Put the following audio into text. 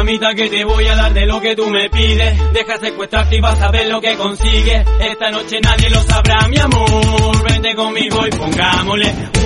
mamita, que te voy a dar de lo que tú me pides. Deja secuestrarte y vas a ver lo que consigues. Esta noche nadie lo sabrá, mi amor. Vente conmigo y pongámosle